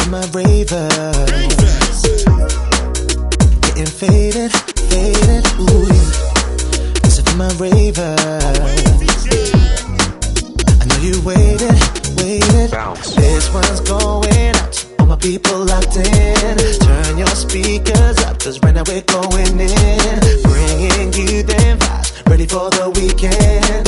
for my ravers. Getting faded, faded, ooh yeah. This is for my ravers. I know you waited, waited. Bounce. This one's going out to all my people locked in. Turn your speakers up, cause right now we're going in. Bringing you them vibes, ready for the weekend.